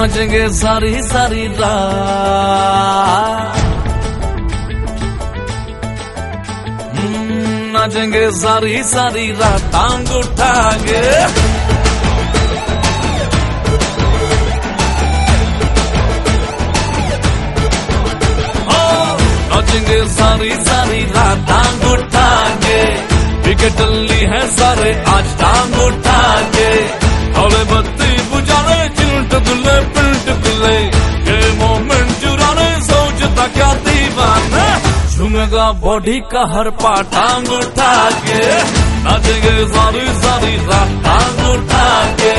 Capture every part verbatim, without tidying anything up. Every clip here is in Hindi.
नाचेंगे सारी सारी रात, नाचेंगे सारी सारी रात टांग उठा के। नाचेंगे सारी सारी रात टांग उठा के, विकेट ली है सारे आज टांग उठा के। हौले बत्ती बुझाने चिल्ट गुले पिल्ट गुले, ये मोमेंट चुराने सोचता क्या दीवाना। झूमेगा बॉडी का हर पार्ट टांग उठा के, नाचेंगे सारी सारी रात टांग उठा के।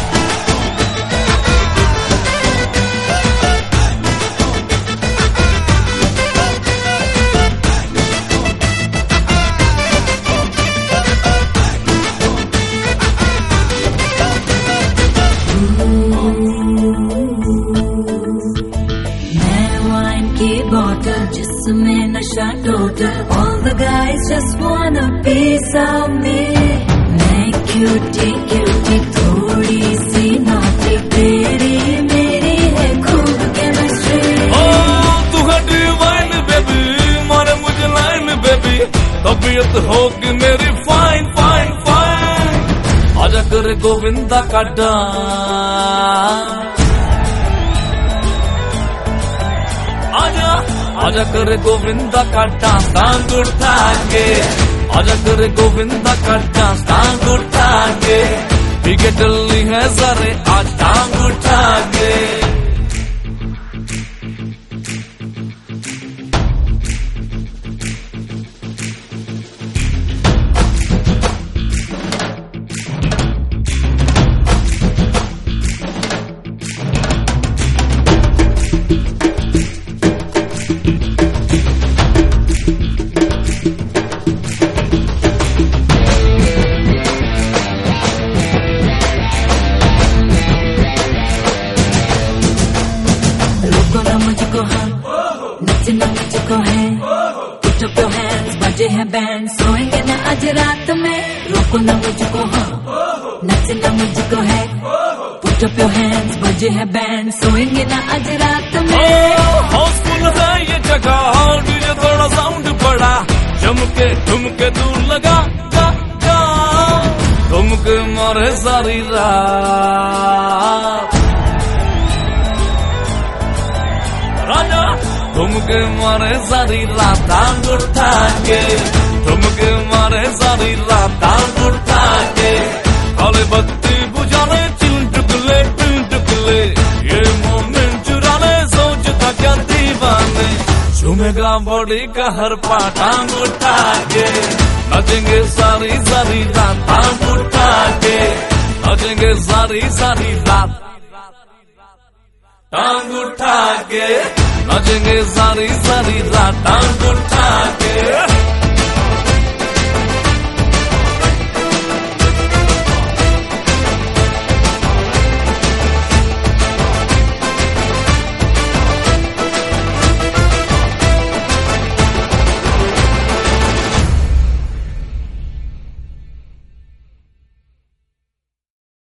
Bottle जिसमें नशा total, all the guys just want a piece of me. मैं cutie cutie थोड़ी सी naughty, तेरी मेरी है खूब chemistry. Oh, तू है divine baby, मारे मुझे line baby, तबीयत होगी मेरी fine fine fine। आजा करे गोविंदा का डांस, आजा आजा करे गोविंदा का डांस टांग उठा के, आजा करे गोविंदा का डांस टांग उठा के। विकेट ली है सारे आज टांग उठा के। मुझको हाँ नचना मुझको है, Put up your hands, बजे हैं बैंड, सोएंगे ना आज रात में। रोको ना मुझको हाँ नचना मुझको है, Put up your hands, बजे हैं बैंड, सोएंगे ना आज रात में। हाउसफुल है ये जगह, डीजे थोड़ा साउंड बड़ा, चमके ठुमके दूर लगा जा जा, ठुमके मारे सारी रात। राजा ठुमके मारे सारी रात टांग उठा के, ठुमके मारे सारी रात टांग उठा के। काले बत्ती बुझाने चिल्टुकले पिल्टुकले, ये मोमेंट चुराने सोचता क्या दीवाने। झूमेगा बॉडी का हर पार्ट टांग उठा के, नाचेंगे सारी सारी रात टांग उठा के, नाचेंगे सारी सारी रात टांग उठा के, नाचेंगे सारी सारी रात टांग उठा के।